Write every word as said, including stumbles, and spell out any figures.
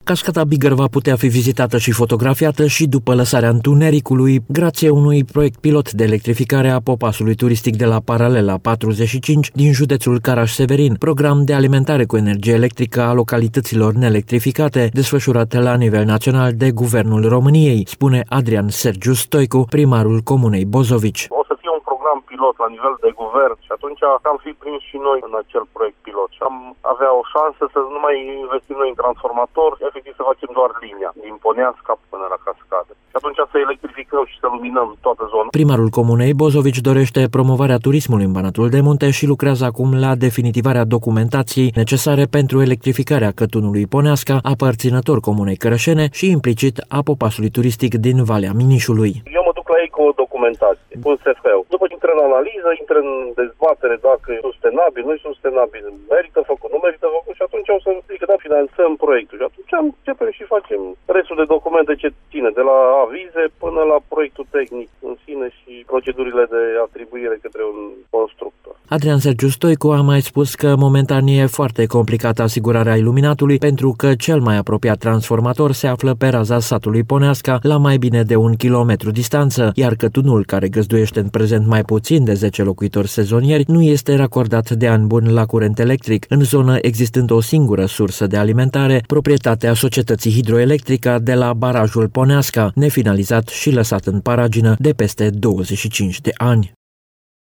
Cascada Bigger va putea fi vizitată și fotografiată și după lăsarea întunericului, grație unui proiect pilot de electrificare a popasului turistic de la Paralela patruzeci și cinci din județul Caraș-Severin, program de alimentare cu energie electrică a localităților neelectrificate, desfășurat la nivel național de Guvernul României, spune Adrian Sergiu Stoicu, primarul comunei Bozovici. Program pilot la nivel de guvern și atunci am fi prins și noi în acel proiect pilot și am avea o șansă să nu mai investim noi în transformator, efectiv să facem doar linia din Poneasca până la Cascade. Și atunci să electrificăm și să luminăm toată zona. Primarul comunei Bozovici dorește promovarea turismului în Banatul de Munte și lucrează acum la definitivarea documentației necesare pentru electrificarea cătunului Poneasca, aparținător comunei Cărășene și implicit a popasului turistic din Valea Minișului. Eu mă duc la ei cu o documentație, cu un S F-ul. După ce intră în analiză, intră în dezbatere dacă e sustenabil, nu e sustenabil, merită făcut, nu merită făcut și atunci o să zic că da, finanțăm proiectul. Și atunci începem și facem restul de documente ce ține, de la avize până la proiectul tehnic în sine și procedurile de atribuire către un constructor. Adrian Sergiu Stoicu a mai spus că momentan e foarte complicată asigurarea iluminatului pentru că cel mai apropiat transformator se află pe raza satului Poneasca, la mai bine de un kilometru distanță, iar cătunul, care găzduiește în prezent mai puțin de zece locuitori sezonieri, nu este racordat de an bun la curent electric, în zonă existând o singură sursă de alimentare, proprietatea societății Hidroelectrica de la barajul Poneasca, nefinalizat și lăsat în paragină de peste douăzeci și cinci de ani.